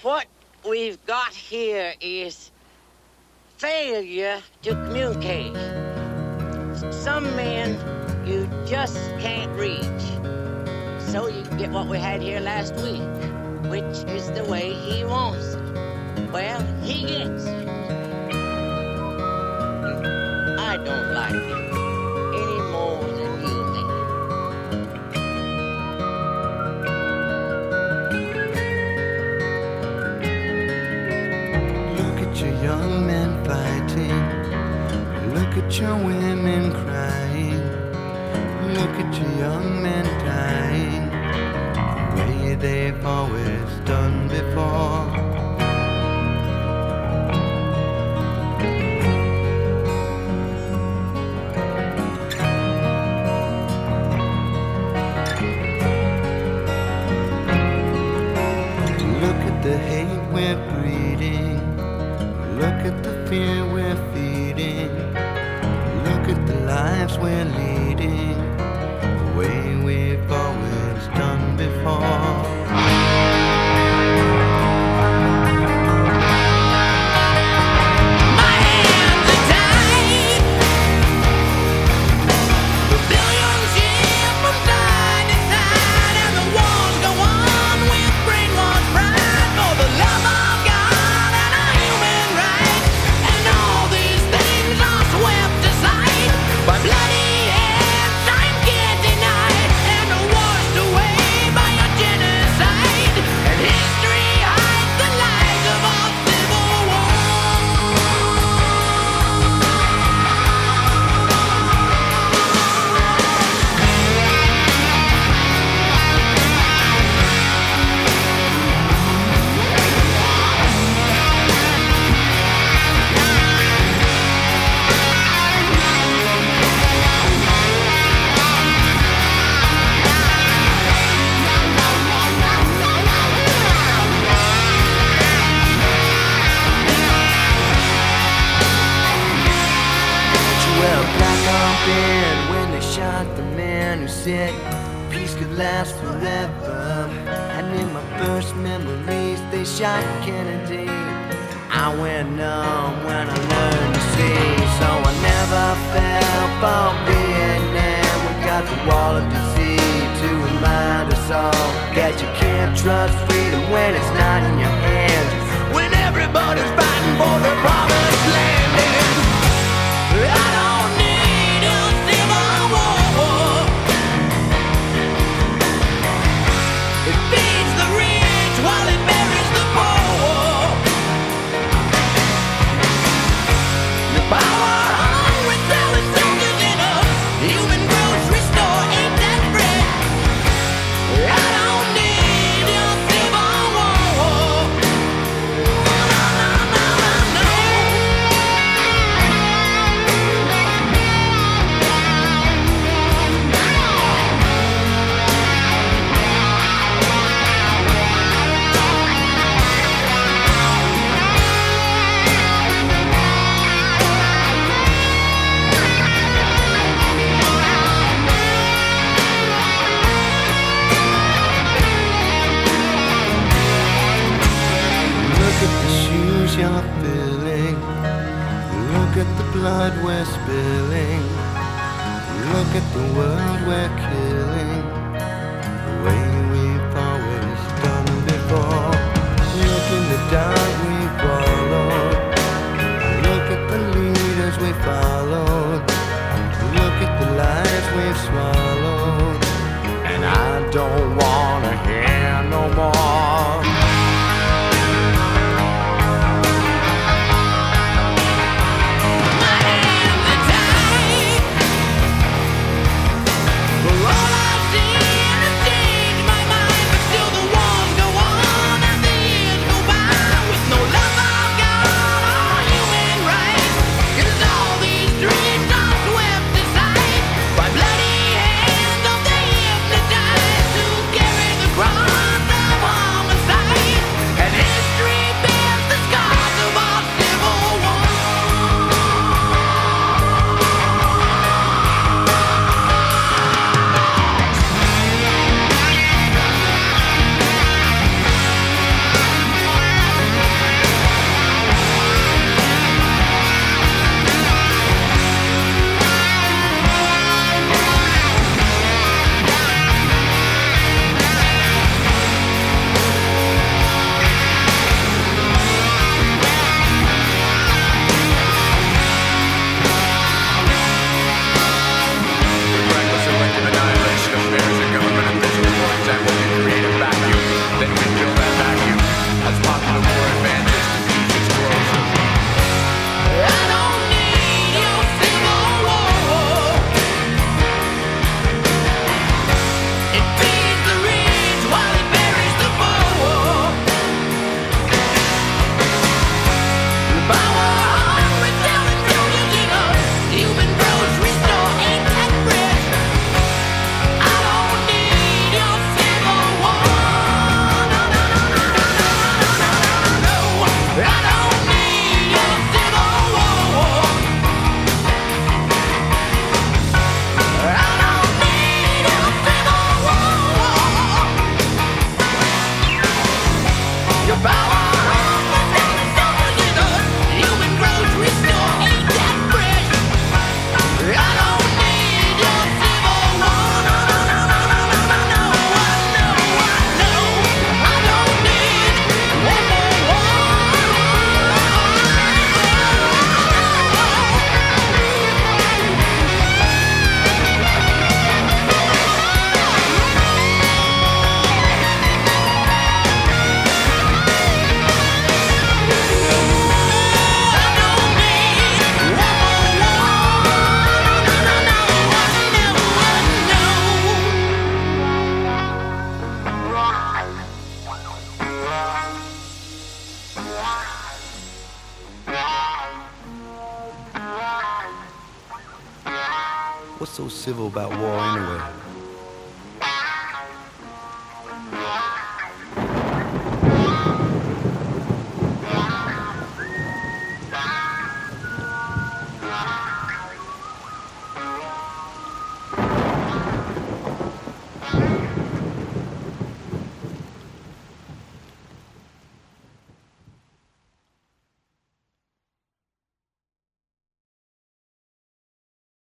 What we've got here is failure to communicate. Some men you just can't reach. So you get what we had here last week, which is the way he wants it. Well, he gets it. I don't like it any more than you do. Look at your young men fighting. Look at your women crying. Look at your young men dying the way they've always done before. Look at the hate we're breeding. Look at the fear we're feeding. Look at the lives we're leading the way we've always done before. When they shot the man who said peace could last forever, and in my first memories they shot Kennedy. I went numb when I learned to see, so I never fell for Vietnam. We got the wall of disease to remind us all that you can't trust freedom when it's not in your hands, when everybody's fighting for the promised land. And I don't need a civil war. It feeds the rich while it buries the poor. The power hungry selling soldiers in a human grocery store ain't that bread. I don't need a civil war. No. Look at the shoes you're filling. Look at the blood we're spilling. Look at the world we're killing the way we've always done before. Look in the dark we followed. Look at the leaders we followed. Look at the lies we've swallowed. And I don't wanna hear no more. By bloody hands of the hypnotized who carry What's so civil about war anyway?